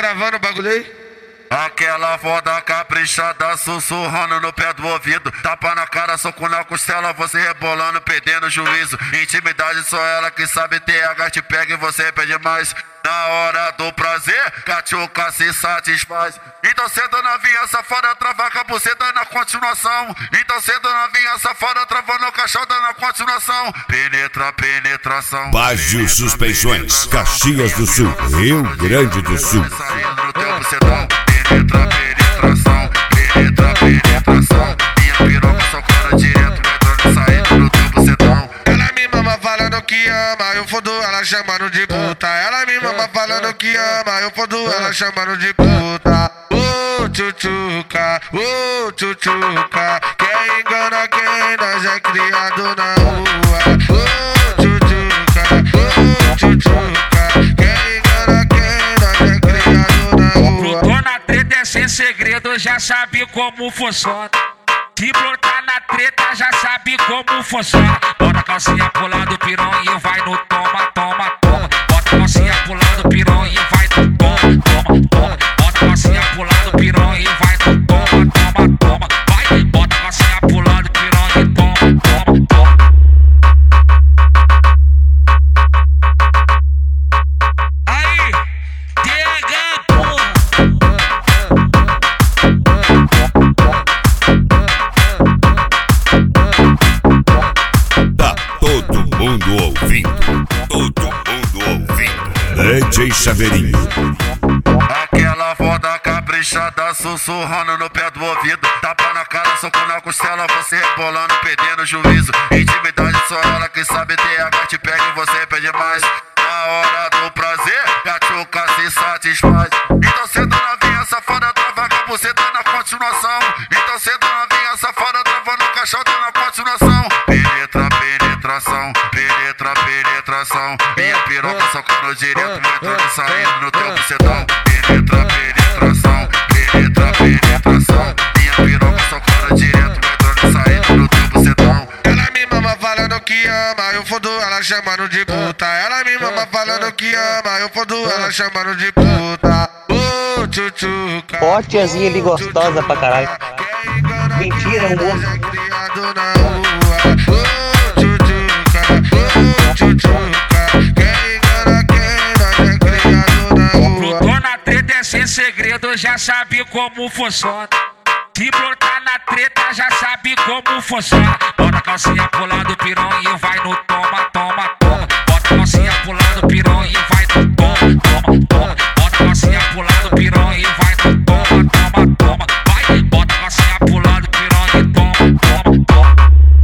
gravando o bagulho aí? Aquela foda caprichada sussurrando no pé do ouvido, tapa na cara, soco na costela, você rebolando, perdendo juízo. Intimidade só ela que sabe, TH te pega e você pede mais. Na hora do prazer, Catiuca se satisfaz. Então senta novinha safada, trava a buceta na continuação. Então senta novinha safada, travando o caixota na continuação. Penetra, penetração. Baggio Suspensões, Caxias do Sul, Rio Grande do Sul. Saindo no teu bucetão. Penetra, penetração. Penetra, penetração. Minha piroca socando direto, entrando e saindo no teu bucetão. Ela me mama falando que ama, eu fodo ela chamando de puta. Ela me mama falando que ama, eu fodo ela chamando de puta. Tchutchuca, tchutchuca, quem engana quem nós é criado na rua. Tchutchuca, tchutchuca, quem engana quem nós é criado na rua. Brotou na treta é sem segredo, já sabe como funciona. Se brotar na treta, já sabe como funciona. Bota a calcinha pro lado, piranha, vai no toma, toma, toma. Bota a calcinha pro lado, piranha, vai no toma, toma, toma. Bota a calcinha pro lado, piranha, vai no toma, toma, toma. Vai, bota a calcinha pro lado, piranha, toma, toma, toma. Aí, TH, porra. Todo mundo ouvindo, todo mundo ouvindo. DJ Chaveirinho. Aquela foda caprichada sussurrando no pé do ouvido, tapa na cara, soco na costela, você rebolando, perdendo juízo. Intimidade só ela que sabe, TH te pega e você pede mais. Na hora do prazer, Catiuca se satisfaz. Então senta novinha safada, trava a buceta na continuação. Então senta novinha safada, travando o caixota na continuação. Penetra, penetração. Penetra, penetração. Minha piroca socando direto, entrando e saindo no teu bucetão. Penetra, penetração. Penetra, penetração. Minha piroca socando direto, entrando e saindo no teu bucetão. Ela me mama falando que ama, eu fodo ela chamando de puta. Ela me mama falando que ama, eu fodo ela chamando de puta. Tchutchuca, Ó, tiazinha ali gostosa pra caralho. Mentira, amor. criado na rua. Tchutchuca, quem engana quem nós é criado na rua. Brotou na treta é sem segredo, já sabe como funciona. Se brotar na treta, já sabe como funciona. Bota a calcinha pro lado, piranha, vai no toma, toma, toma. Bota a calcinha pro lado, piranha, vai no toma, toma, toma. Bota a calcinha pro lado, piranha, vai no toma, toma, toma. Vai, bota a calcinha pro lado, piranha, toma, toma, toma.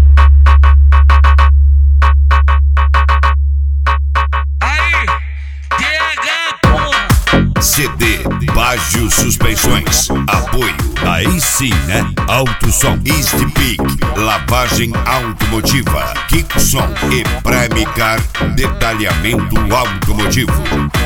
Aí, TH, porra. CD Baggio Suspensões. Apoio. Aí sim, né? Alto Som, East Peak, lavagem automotiva, Kiko Som e Prime Car, detalhamento automotivo.